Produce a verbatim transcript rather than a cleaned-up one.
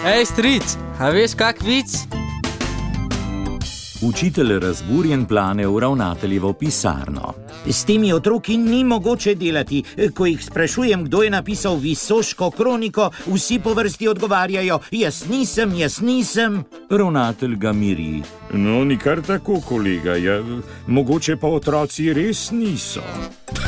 Ej, stric, a veš kak vic? Učitelj razburjen plane v ravnateljevo pisarno. S temi otroki ni mogoče delati. Ko jih sprašujem, kdo je napisal Visoško kroniko, vsi po vrsti odgovarjajo: jaz nisem, jaz nisem. Ravnatelj ga miri. No, nikar tako, kolega, ja, mogoče pa otroci res niso.